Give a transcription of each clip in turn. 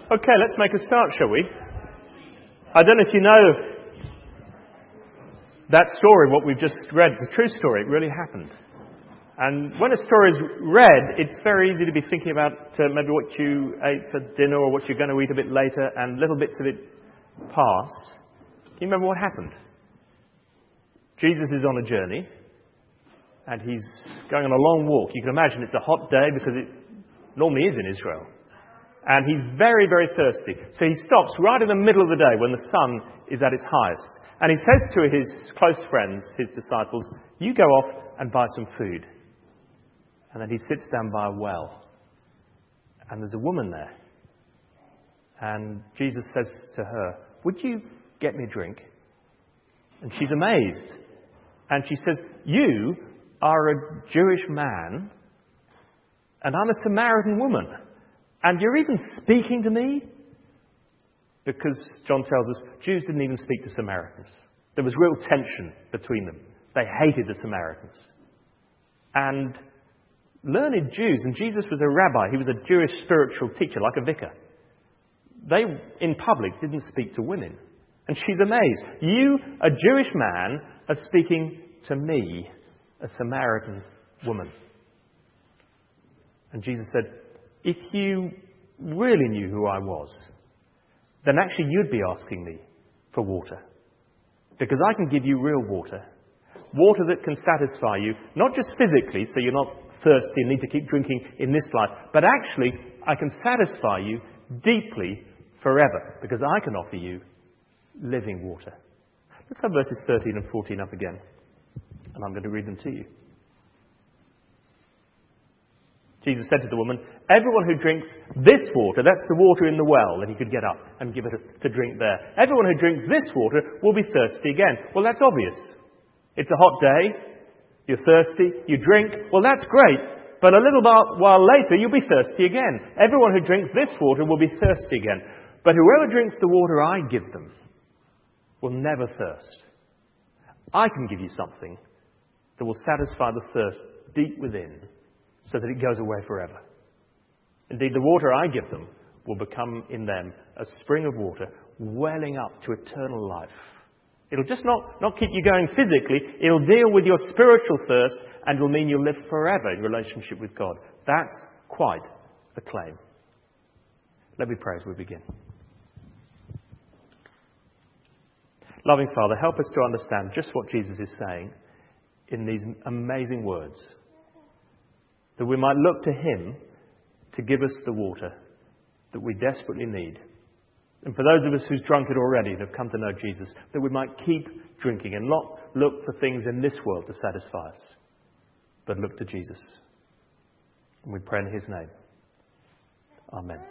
Okay, let's make a start, shall we? I don't know if you know that story, what we've just read. It's a true story. It really happened. And when a story is read, it's very easy to be thinking about maybe what you ate for dinner or what you're going to eat a bit later, and little bits of it pass. Can you remember what happened? Jesus is on a journey, and he's going on a long walk. You can imagine it's a hot day because it normally is in Israel. And he's very, very thirsty. So he stops right in the middle of the day when the sun is at its highest. And he says to his close friends, his disciples, you go off and buy some food. And then he sits down by a well. And there's a woman there. And Jesus says to her, would you get me a drink? And she's amazed. And she says, you are a Jewish man, and I'm a Samaritan woman. And you're even speaking to me? Because John tells us Jews didn't even speak to Samaritans. There was real tension between them. They hated the Samaritans. And learned Jews, and Jesus was a rabbi, he was a Jewish spiritual teacher, like a vicar. They, in public, didn't speak to women. And she's amazed. You, a Jewish man, are speaking to me, a Samaritan woman. And Jesus said, if you really knew who I was, then actually you'd be asking me for water. Because I can give you real water. Water that can satisfy you, not just physically, so you're not thirsty and need to keep drinking in this life, but actually I can satisfy you deeply forever, because I can offer you living water. Let's have verses 13 and 14 up again, and I'm going to read them to you. Jesus said to the woman, everyone who drinks this water, that's the water in the well that he could get up and give it to drink there. Everyone who drinks this water will be thirsty again. Well, that's obvious. It's a hot day. You're thirsty. You drink. Well, that's great. But a little while later, you'll be thirsty again. Everyone who drinks this water will be thirsty again. But whoever drinks the water I give them will never thirst. I can give you something that will satisfy the thirst deep within, so that it goes away forever. Indeed, the water I give them will become in them a spring of water welling up to eternal life. It'll just not keep you going physically. It'll deal with your spiritual thirst, and it'll mean you'll live forever in relationship with God. That's quite a claim. Let me pray as we begin. Loving Father, help us to understand just what Jesus is saying in these amazing words, that we might look to him to give us the water that we desperately need. And for those of us who've drunk it already and have come to know Jesus, that we might keep drinking and not look for things in this world to satisfy us, but look to Jesus. And we pray in his name. Amen.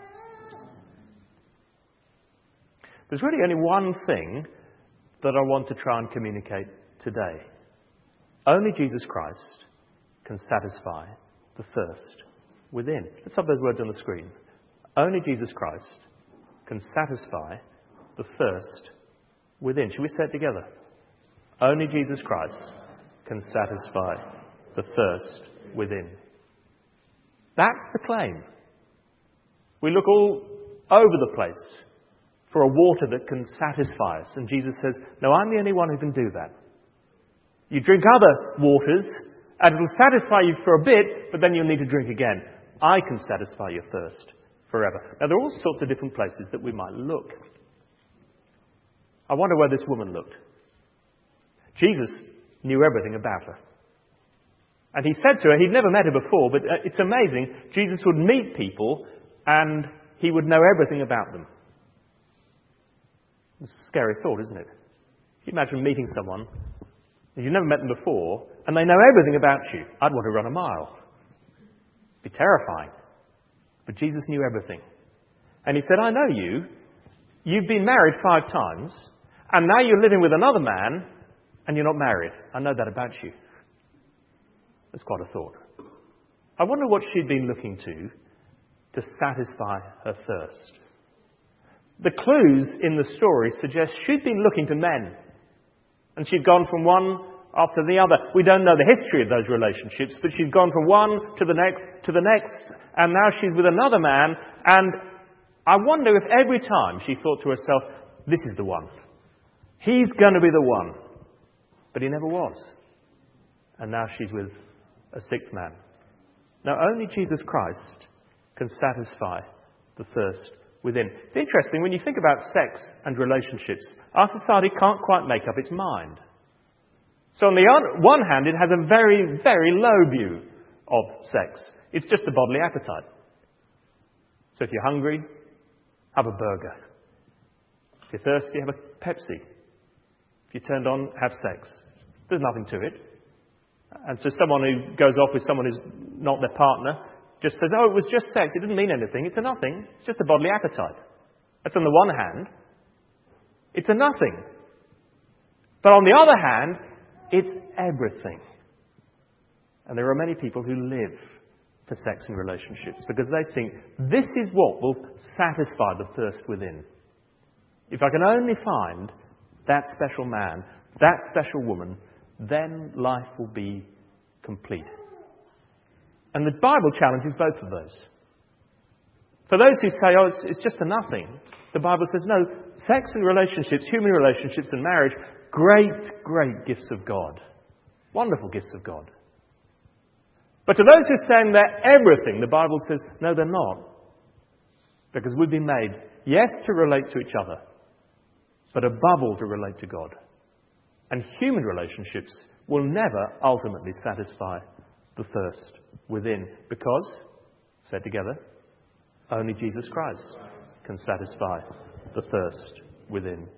There's really only one thing that I want to try and communicate today. Only Jesus Christ can satisfy the thirst within. Let's have those words on the screen. Only Jesus Christ can satisfy the thirst within. Shall we say it together? Only Jesus Christ can satisfy the thirst within. That's the claim. We look all over the place for a water that can satisfy us. And Jesus says, no, I'm the only one who can do that. You drink other waters, and it will satisfy you for a bit, but then you'll need to drink again. I can satisfy your thirst forever. Now, there are all sorts of different places that we might look. I wonder where this woman looked. Jesus knew everything about her. And he said to her, he'd never met her before, but it's amazing. Jesus would meet people, and he would know everything about them. It's a scary thought, isn't it? Can you imagine meeting someone, and you've never met them before, and they know everything about you? I'd want to run a mile. It'd be terrifying. But Jesus knew everything. And he said, I know you. You've been married 5 times, and now you're living with another man, and you're not married. I know that about you. That's quite a thought. I wonder what she'd been looking to satisfy her thirst. The clues in the story suggest she'd been looking to men. And she'd gone from one after the other. We don't know the history of those relationships, but she'd gone from one to the next, and now she's with another man. And I wonder if every time she thought to herself, this is the one. He's going to be the one. But he never was. And now she's with a sixth man. Now, only Jesus Christ can satisfy the thirst within. It's interesting, when you think about sex and relationships, our society can't quite make up its mind. So on the one hand, it has a very, very low view of sex. It's just a bodily appetite. So if you're hungry, have a burger. If you're thirsty, have a Pepsi. If you're turned on, have sex. There's nothing to it. And so someone who goes off with someone who's not their partner just says, oh, it was just sex. It didn't mean anything. It's a nothing. It's just a bodily appetite. That's on the one hand. It's a nothing. But on the other hand, it's everything. And there are many people who live for sex and relationships because they think this is what will satisfy the thirst within. If I can only find that special man, that special woman, then life will be complete. And the Bible challenges both of those. For those who say, oh, it's just a nothing, the Bible says, no, sex and relationships, human relationships and marriage, great, great gifts of God. Wonderful gifts of God. But to those who are saying they're everything, the Bible says, no, they're not. Because we've been made, yes, to relate to each other, but above all to relate to God. And human relationships will never ultimately satisfy the thirst within. Because, said together, only Jesus Christ can satisfy the thirst within.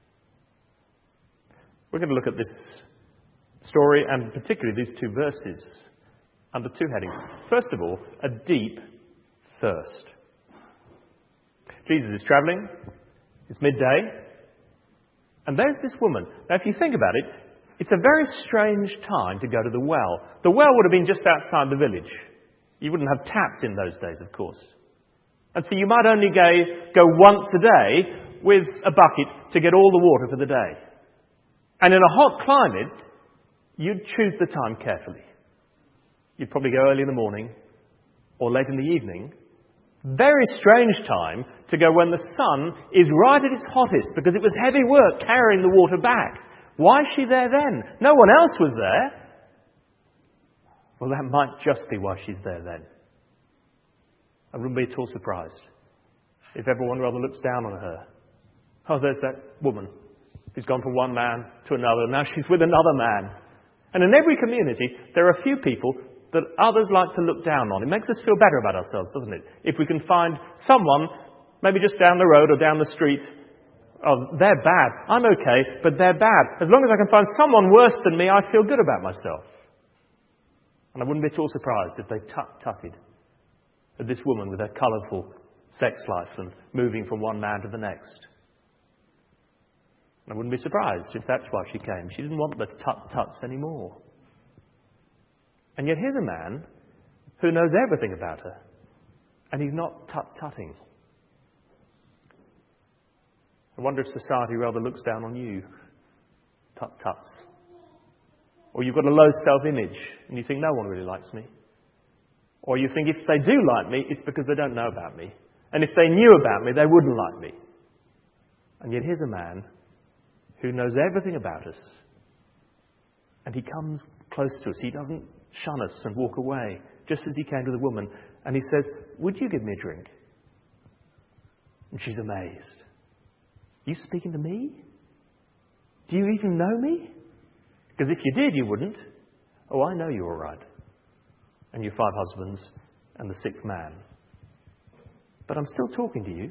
We're going to look at this story and particularly these two verses under two headings. First of all, a deep thirst. Jesus is travelling. It's midday. And there's this woman. Now, if you think about it, it's a very strange time to go to the well. The well would have been just outside the village. You wouldn't have taps in those days, of course. And so you might only go once a day with a bucket to get all the water for the day. And in a hot climate, you'd choose the time carefully. You'd probably go early in the morning or late in the evening. Very strange time to go when the sun is right at its hottest because it was heavy work carrying the water back. Why is she there then? No one else was there. Well, that might just be why she's there then. I wouldn't be at all surprised if everyone rather looks down on her. Oh, there's that woman who's gone from one man to another. Now she's with another man. And in every community, there are a few people that others like to look down on. It makes us feel better about ourselves, doesn't it? If we can find someone, maybe just down the road or down the street, oh, they're bad. I'm okay, but they're bad. As long as I can find someone worse than me, I feel good about myself. And I wouldn't be at all surprised if they tut-tutted at this woman with her colourful sex life and moving from one man to the next. And I wouldn't be surprised if that's why she came. She didn't want the tut-tuts anymore. And yet here's a man who knows everything about her, and he's not tut-tutting. I wonder if society rather looks down on you, tut-tuts. Or you've got a low self-image, and you think no one really likes me. Or you think if they do like me, it's because they don't know about me. And if they knew about me, they wouldn't like me. And yet here's a man who knows everything about us, and he comes close to us. He doesn't shun us and walk away, just as he came to the woman. And he says, would you give me a drink? And she's amazed. You speaking to me? Do you even know me? Because if you did, you wouldn't. Oh, I know you're all right. And your 5 husbands and the 6th man. But I'm still talking to you.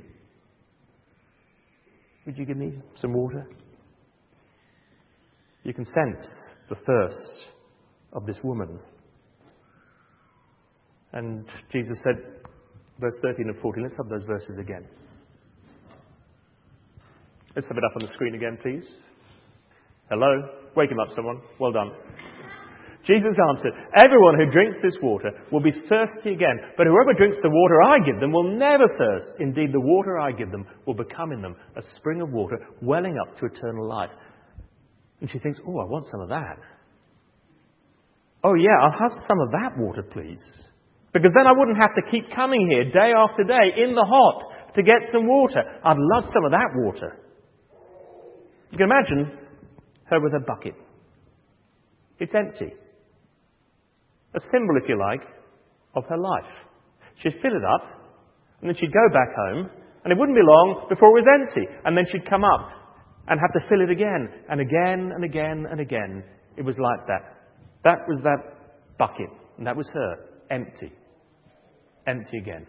Would you give me some water? You can sense the thirst of this woman. And Jesus said, verse 13 and 14, let's have those verses again. Let's have it up on the screen again, please. Hello? Wake him up, someone. Well done. Jesus answered, everyone who drinks this water will be thirsty again, but whoever drinks the water I give them will never thirst. Indeed, the water I give them will become in them a spring of water welling up to eternal life. And she thinks, oh, I want some of that. Oh, yeah, I'll have some of that water, please. Because then I wouldn't have to keep coming here day after day in the hot to get some water. I'd love some of that water. You can imagine her with a bucket. It's empty. A symbol, if you like, of her life. She'd fill it up, and then she'd go back home, and it wouldn't be long before it was empty. And then she'd come up and have to fill it again, and again, and again, and again. It was like that. That was that bucket, and that was her. Empty. Empty again.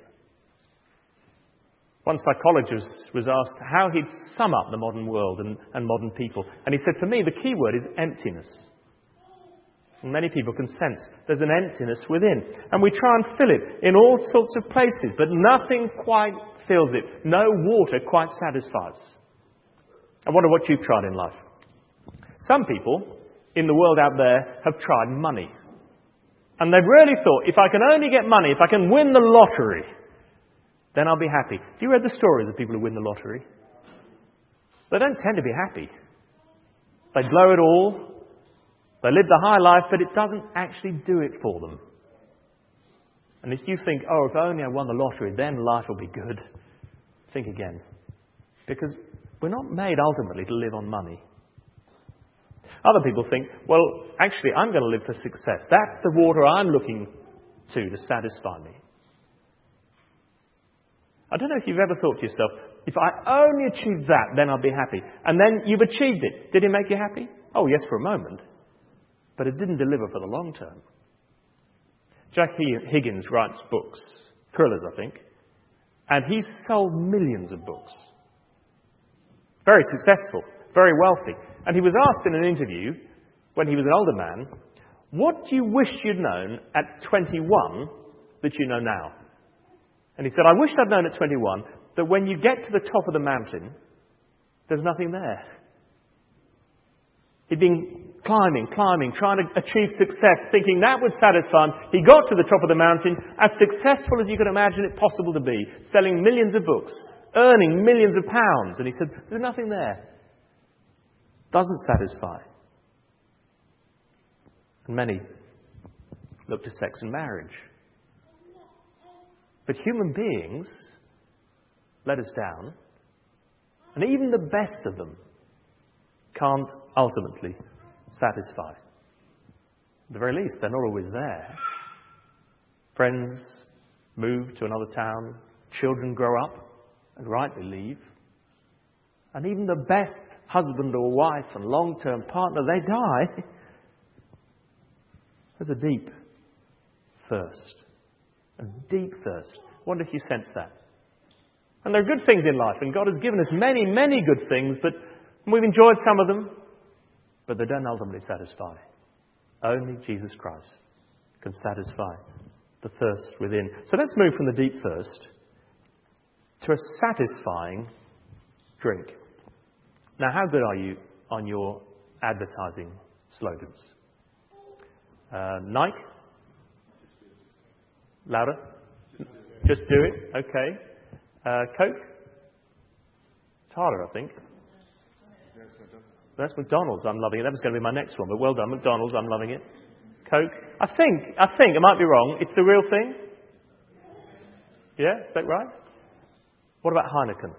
One psychologist was asked how he'd sum up the modern world and modern people. And he said, for me, the key word is emptiness. And many people can sense there's an emptiness within. And we try and fill it in all sorts of places, but nothing quite fills it. No water quite satisfies. I wonder what you've tried in life. Some people in the world out there have tried money. And they've really thought, if I can only get money, if I can win the lottery, then I'll be happy. Have you read the stories of people who win the lottery? They don't tend to be happy. They blow it all. They live the high life, but it doesn't actually do it for them. And if you think, oh, if only I won the lottery, then life will be good, think again. Because we're not made ultimately to live on money. Other people think, well, actually, I'm going to live for success. That's the water I'm looking to satisfy me. I don't know if you've ever thought to yourself, if I only achieve that, then I'll be happy. And then you've achieved it. Did it make you happy? Oh, yes, for a moment. But it didn't deliver for the long term. Jack Higgins writes books, thrillers, I think, and he's sold millions of books. Very successful, very wealthy. And he was asked in an interview, when he was an older man, what do you wish you'd known at 21 that you know now? And he said, I wish I'd known at 21 that when you get to the top of the mountain, there's nothing there. He'd been climbing, trying to achieve success, thinking that would satisfy him. He got to the top of the mountain, as successful as you could imagine it possible to be, selling millions of books, earning millions of pounds. And he said, there's nothing there. Doesn't satisfy. And many look to sex and marriage. But human beings let us down, and even the best of them can't ultimately satisfy. At the very least, they're not always there. Friends move to another town, children grow up and rightly leave, and even the best husband or wife and long-term partner, they die. There's a deep thirst. A deep thirst. I wonder if you sense that. And there are good things in life, and God has given us many, many good things, but we've enjoyed some of them, but they don't ultimately satisfy. Only Jesus Christ can satisfy the thirst within. So let's move from the deep thirst to a satisfying drink. Now, how good are you on your advertising slogans? Nike? Louder? Just do it? Okay. Coke? It's harder, I think. That's McDonald's. I'm loving it. That was going to be my next one, but well done, McDonald's. I'm loving it. Coke? I think, I might be wrong. It's the real thing? Yeah? Is that right? What about Heineken?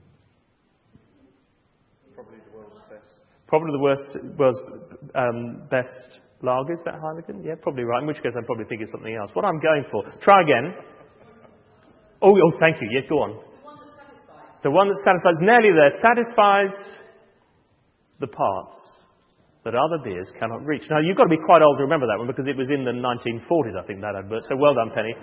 Probably the world's best lager. Is that Heineken? Yeah, probably right. In which case, I'm probably thinking of something else. What I'm going for. Try again. Oh, thank you. Yeah, go on. The one that satisfies. Nearly there. Satisfies the parts that other beers cannot reach. Now, you've got to be quite old to remember that one because it was in the 1940s, I think, that advert. So well done, Penny.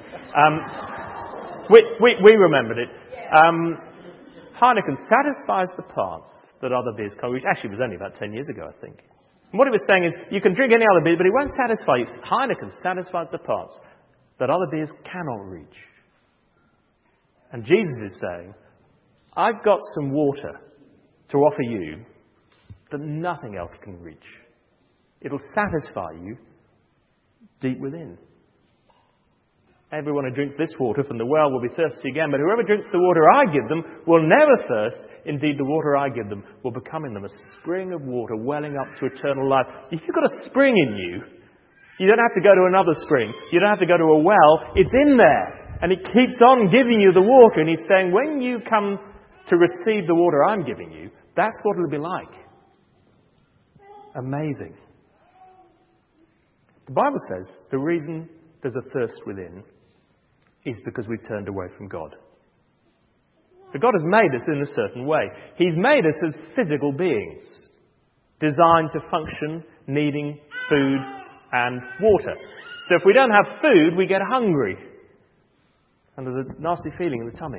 We remembered it. Heineken satisfies the parts that other beers can't reach. Actually, it was only about 10 years ago, I think. And what it was saying is, you can drink any other beer, but it won't satisfy you. Heineken satisfies the parts that other beers cannot reach. And Jesus is saying, I've got some water to offer you that nothing else can reach. It'll satisfy you deep within. Everyone who drinks this water from the well will be thirsty again, but whoever drinks the water I give them will never thirst. Indeed, the water I give them will become in them a spring of water welling up to eternal life. If you've got a spring in you, you don't have to go to another spring. You don't have to go to a well. It's in there. And it keeps on giving you the water. And he's saying, when you come to receive the water I'm giving you, that's what it'll be like. Amazing. The Bible says the reason there's a thirst within is because we've turned away from God. So God has made us in a certain way. He's made us as physical beings, designed to function, needing food and water. So if we don't have food, we get hungry. And there's a nasty feeling in the tummy.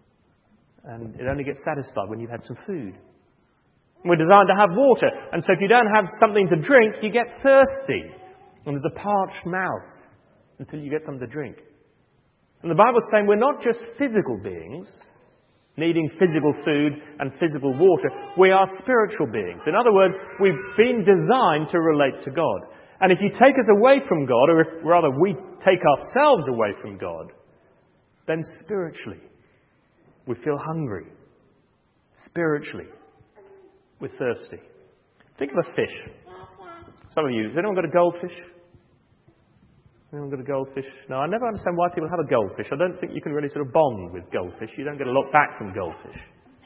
And it only gets satisfied when you've had some food. We're designed to have water. And so if you don't have something to drink, you get thirsty. And there's a parched mouth until you get something to drink. And the Bible's saying we're not just physical beings, needing physical food and physical water. We are spiritual beings. In other words, we've been designed to relate to God. And if you take us away from God, or if rather we take ourselves away from God, then spiritually we feel hungry. Spiritually we're thirsty. Think of a fish. Some of you, has anyone got a goldfish? Anyone got a goldfish? No, I never understand why people have a goldfish. I don't think you can really sort of bond with goldfish. You don't get a lot back from goldfish.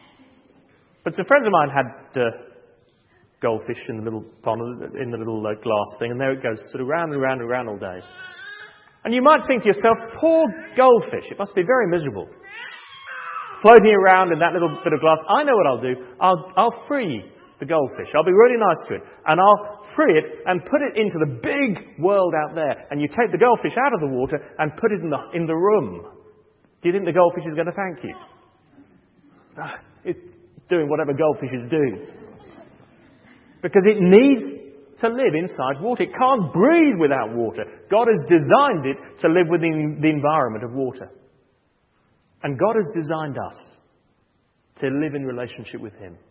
But some friends of mine had goldfish in the little pond, in the little glass thing, and there it goes, sort of round and round and round all day. And you might think to yourself, poor goldfish, it must be very miserable. Floating around in that little bit of glass. I know what I'll do. I'll free the goldfish. I'll be really nice to it. And I'll free it and put it into the big world out there. And you take the goldfish out of the water and put it in the room. Do you think the goldfish is going to thank you? It's doing whatever goldfishes do. Because it needs to live inside water. It can't breathe without water. God has designed it to live within the environment of water. And God has designed us to live in relationship with Him.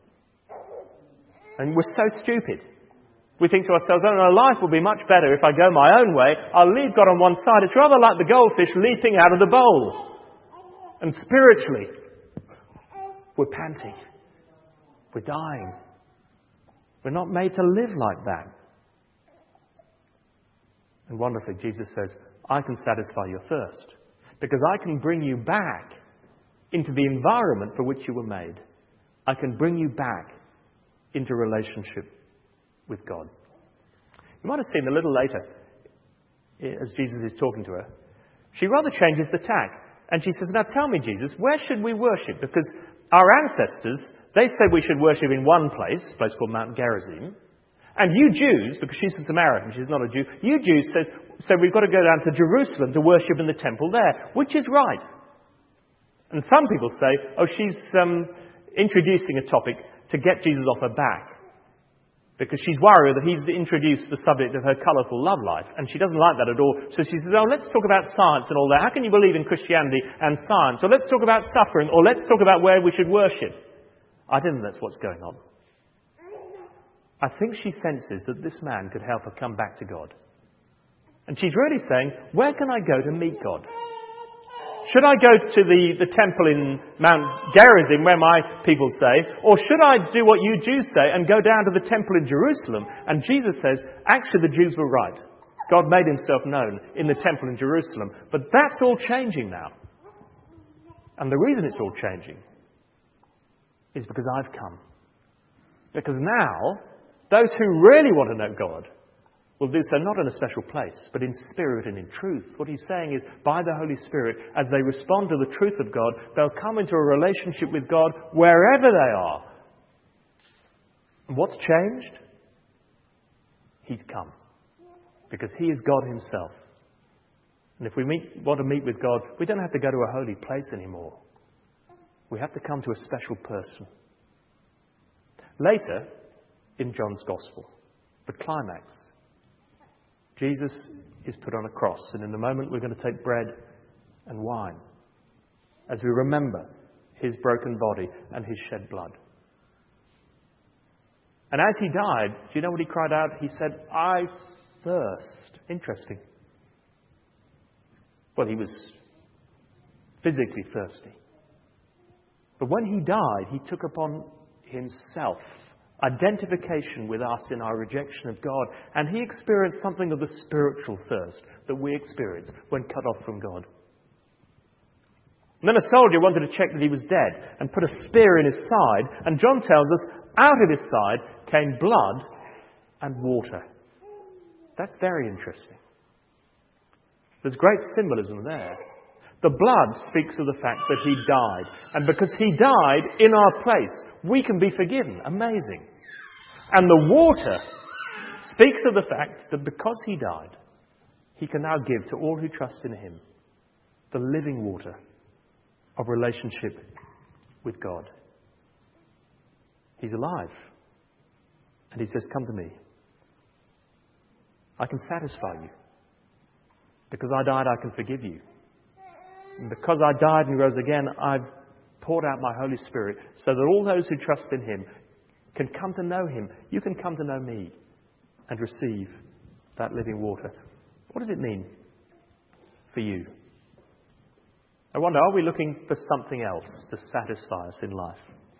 And we're so stupid. We think to ourselves, oh no, life will be much better if I go my own way. I'll leave God on one side. It's rather like the goldfish leaping out of the bowl. And spiritually, we're panting. We're dying. We're not made to live like that. And wonderfully, Jesus says, I can satisfy your thirst. Because I can bring you back into the environment for which you were made. I can bring you back into relationship with God. You might have seen a little later, as Jesus is talking to her, she rather changes the tack. And she says, now tell me, Jesus, where should we worship? Because our ancestors, they said we should worship in one place, a place called Mount Gerizim. And you Jews, because she's a Samaritan, she's not a Jew, you Jews said we've got to go down to Jerusalem to worship in the temple there, which is right. And some people say, oh, she's introducing a topic to get Jesus off her back. Because she's worried that he's introduced the subject of her colourful love life. And she doesn't like that at all. So she says, oh, let's talk about science and all that. How can you believe in Christianity and science? Or let's talk about suffering. Or let's talk about where we should worship. I don't think that's what's going on. I think she senses that this man could help her come back to God. And she's really saying, where can I go to meet God? Should I go to the temple in Mount Gerizim, where my people say, or should I do what you Jews say and go down to the temple in Jerusalem? And Jesus says, actually the Jews were right. God made himself known in the temple in Jerusalem. But that's all changing now. And the reason it's all changing is because I've come. Because now, those who really want to know God will do so not in a special place, but in spirit and in truth. What he's saying is, by the Holy Spirit, as they respond to the truth of God, they'll come into a relationship with God wherever they are. And what's changed? He's come. Because he is God himself. And if we want to meet with God, we don't have to go to a holy place anymore. We have to come to a special person. Later, in John's Gospel, the climax, Jesus is put on a cross, and in a moment we're going to take bread and wine as we remember his broken body and his shed blood. And as he died, do you know what he cried out? He said, I thirst. Interesting. Well, he was physically thirsty. But when he died, he took upon himself identification with us in our rejection of God. And he experienced something of the spiritual thirst that we experience when cut off from God. And then a soldier wanted to check that he was dead and put a spear in his side. And John tells us, out of his side came blood and water. That's very interesting. There's great symbolism there. The blood speaks of the fact that he died. And because he died in our place, we can be forgiven. Amazing. And the water speaks of the fact that because he died, he can now give to all who trust in him the living water of relationship with God. He's alive. And he says, come to me. I can satisfy you. Because I died, I can forgive you. And because I died and rose again, I've poured out my Holy Spirit so that all those who trust in him can come to know him. You can come to know me and receive that living water. What does it mean for you? I wonder, are we looking for something else to satisfy us in life?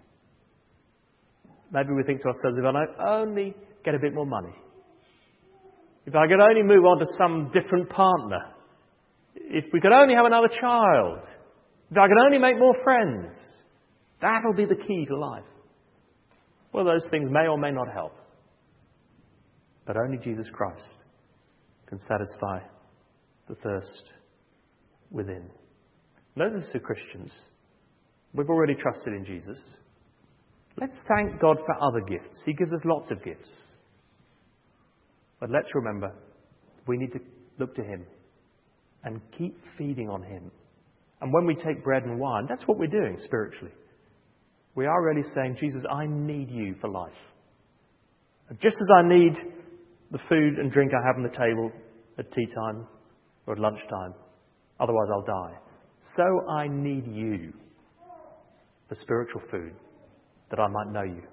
Maybe we think to ourselves, if I only get a bit more money, if I could only move on to some different partner, if we could only have another child, if I could only make more friends, that'll be the key to life. Well, those things may or may not help. But only Jesus Christ can satisfy the thirst within. Those of us who are Christians, we've already trusted in Jesus. Let's thank God for other gifts. He gives us lots of gifts. But let's remember, we need to look to him and keep feeding on him. And when we take bread and wine, that's what we're doing spiritually. We are really saying, Jesus, I need you for life. Just as I need the food and drink I have on the table at tea time or at lunchtime, otherwise I'll die. So I need you for spiritual food, that I might know you.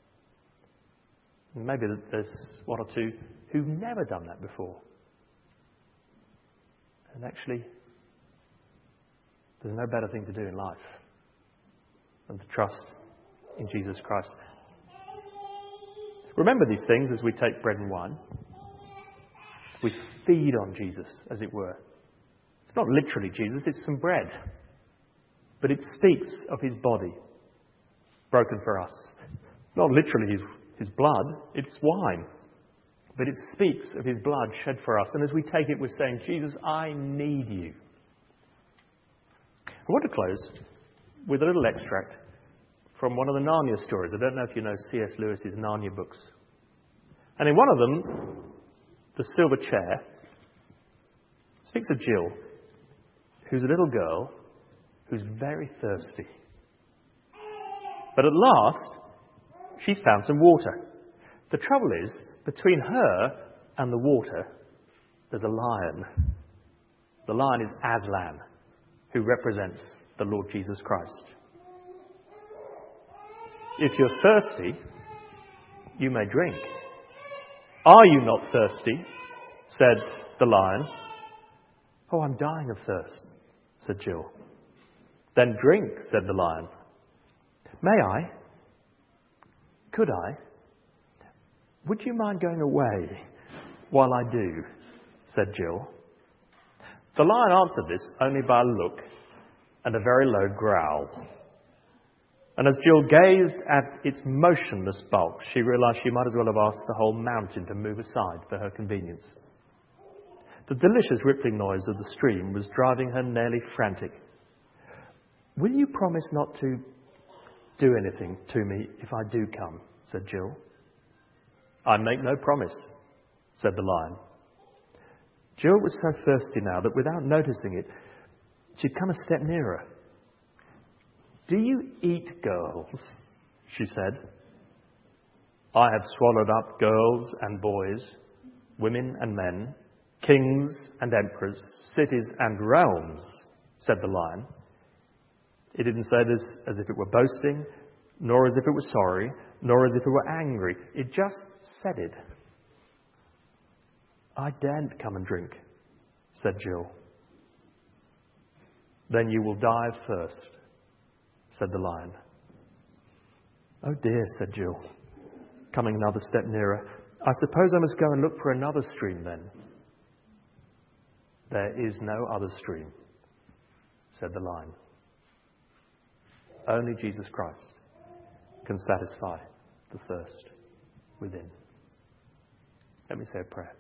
And maybe there's one or two who've never done that before. And actually, there's no better thing to do in life than to trust in Jesus Christ. Remember these things as we take bread and wine. We feed on Jesus, as it were. It's not literally Jesus, it's some bread. But it speaks of his body, broken for us. It's not literally his blood, it's wine. But it speaks of his blood shed for us. And as we take it, we're saying, Jesus, I need you. I want to close with a little extract from one of the Narnia stories. I don't know if you know C.S. Lewis's Narnia books. And in one of them, The Silver Chair speaks of Jill, who's a little girl who's very thirsty. But at last, she's found some water. The trouble is, between her and the water, there's a lion. The lion is Aslan, who represents the Lord Jesus Christ. If you're thirsty, you may drink. Are you not thirsty? Said the lion. Oh, I'm dying of thirst, said Jill. Then drink, said the lion. May I? Could I? Would you mind going away while I do? Said Jill. The lion answered this only by a look and a very low growl. And as Jill gazed at its motionless bulk, she realized she might as well have asked the whole mountain to move aside for her convenience. The delicious rippling noise of the stream was driving her nearly frantic. Will you promise not to do anything to me if I do come? Said Jill. I make no promise, said the lion. Jill was so thirsty now that without noticing it, she'd come a step nearer. Do you eat girls? She said. I have swallowed up girls and boys, women and men, kings and emperors, cities and realms, said the lion. It didn't say this as if it were boasting, nor as if it were sorry, nor as if it were angry. It just said it. I daren't come and drink, said Jill. Then you will die of thirst, said the lion. Oh dear, said Jill, coming another step nearer. I suppose I must go and look for another stream then. There is no other stream, said the lion. Only Jesus Christ can satisfy the thirst within. Let me say a prayer.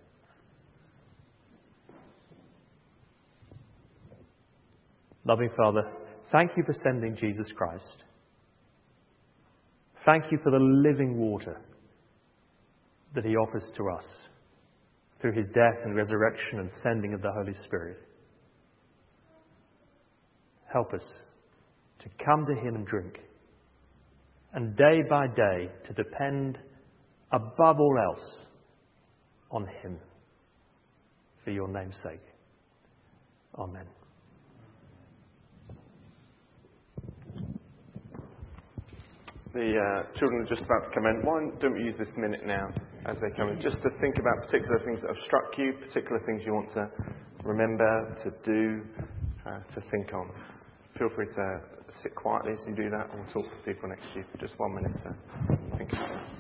Loving Father, thank you for sending Jesus Christ. Thank you for the living water that he offers to us through his death and resurrection and sending of the Holy Spirit. Help us to come to him and drink, and day by day to depend above all else on him for your name's sake. Amen. The children are just about to come in. Why don't we use this minute now as they come in, just to think about particular things that have struck you, particular things you want to remember, to do, to think on. Feel free to sit quietly as you do that, and we'll talk to people next to you for just 1 minute to think about that.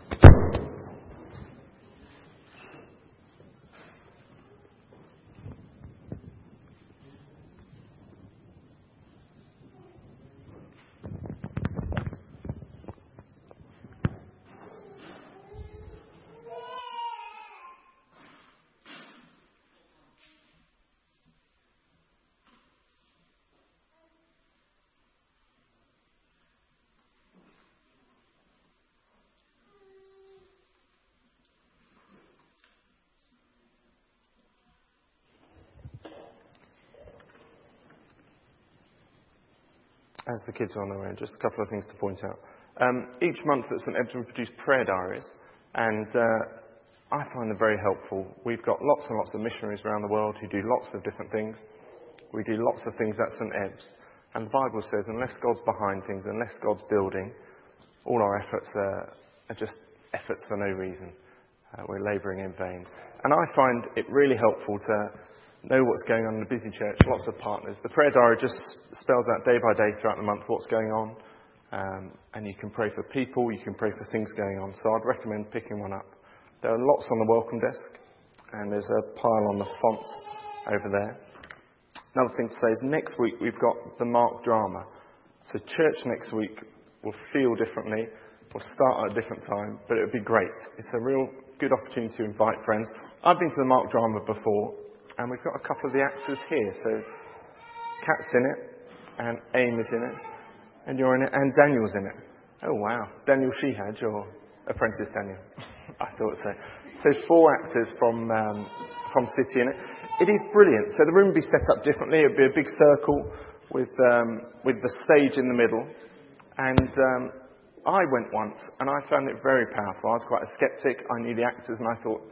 As the kids are on their way, just a couple of things to point out. Each month at St Edmund we produce prayer diaries, and I find them very helpful. We've got lots and lots of missionaries around the world who do lots of different things. We do lots of things at St Ed's, and the Bible says unless God's behind things, unless God's building, all our efforts are just efforts for no reason. We're labouring in vain. And I find it really helpful to know what's going on in a busy church, lots of partners. The prayer diary just spells out day by day throughout the month what's going on, and you can pray for people, you can pray for things going on. So I'd recommend picking one up. There are lots on the welcome desk, and there's a pile on the font over there. Another thing to say is next week we've got the Mark drama. So church next week will feel differently, will start at a different time, but it would be great. It's a real good opportunity to invite friends. I've been to the Mark drama before, and we've got a couple of the actors here. So Kat's in it, and Aim is in it, and you're in it, and Daniel's in it. Oh wow, Daniel Sheehad, your apprentice Daniel. I thought so. So 4 actors from City in it. It is brilliant. So the room will be set up differently. It'll be a big circle with the stage in the middle. And I went once, and I found it very powerful. I was quite a sceptic. I knew the actors, and I thought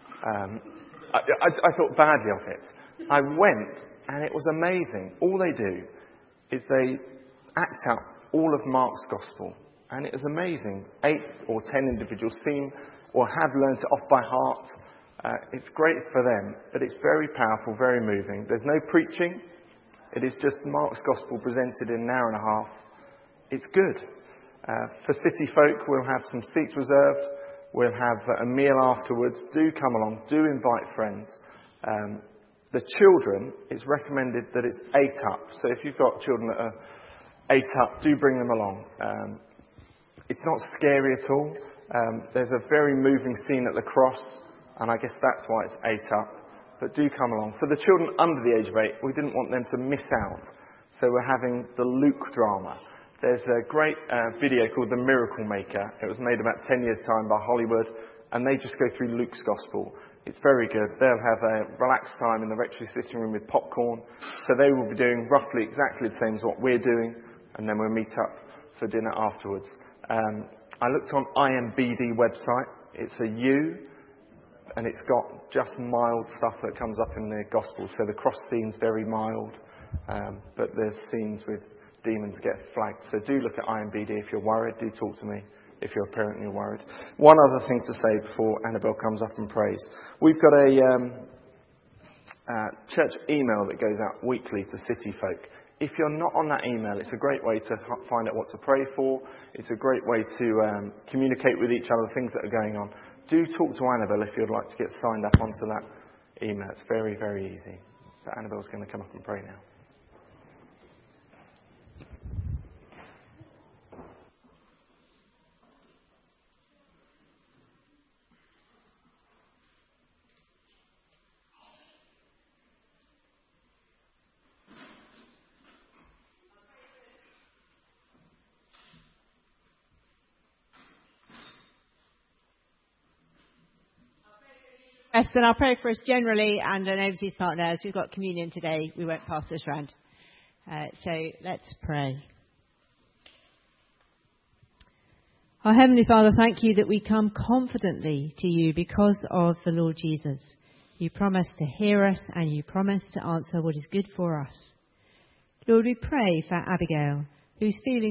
I thought badly of it. I went, and it was amazing. All they do is they act out all of Mark's Gospel, and it was amazing. 8 or 10 individuals seem or have learnt it off by heart. It's great for them, but it's very powerful, very moving. There's no preaching. It is just Mark's Gospel presented in an hour and a half. It's good. For city folk, we'll have some seats reserved. We'll have a meal afterwards. Do come along. Do invite friends. The children, it's recommended that it's 8 up. So if you've got children that are 8 up, do bring them along. It's not scary at all. There's a very moving scene at the cross, and I guess that's why it's 8 up. But do come along. For the children under the age of 8, we didn't want them to miss out. So we're having the Luke drama. There's a great video called The Miracle Maker. It was made about 10 years' time by Hollywood, and they just go through Luke's Gospel. It's very good. They'll have a relaxed time in the rectory sitting room with popcorn. So they will be doing roughly exactly the same as what we're doing, and then we'll meet up for dinner afterwards. I looked on IMBD website. It's a U, and it's got just mild stuff that comes up in the Gospel. So the cross scene's very mild, but there's scenes with demons get flagged. So do look at IMBD if you're worried. Do talk to me if you're a parent and you're worried. One other thing to say before Annabelle comes up and prays. We've got a church email that goes out weekly to city folk. If you're not on that email, it's a great way to find out what to pray for. It's a great way to communicate with each other things that are going on. Do talk to Annabelle if you'd like to get signed up onto that email. It's very, very easy. But Annabelle's going to come up and pray now. Yes, and I'll pray for us generally and an overseas partner. As we've got communion today, we won't pass this round. So let's pray. Our Heavenly Father, thank you that we come confidently to you because of the Lord Jesus. You promise to hear us and you promise to answer what is good for us. Lord, we pray for Abigail, who's feeling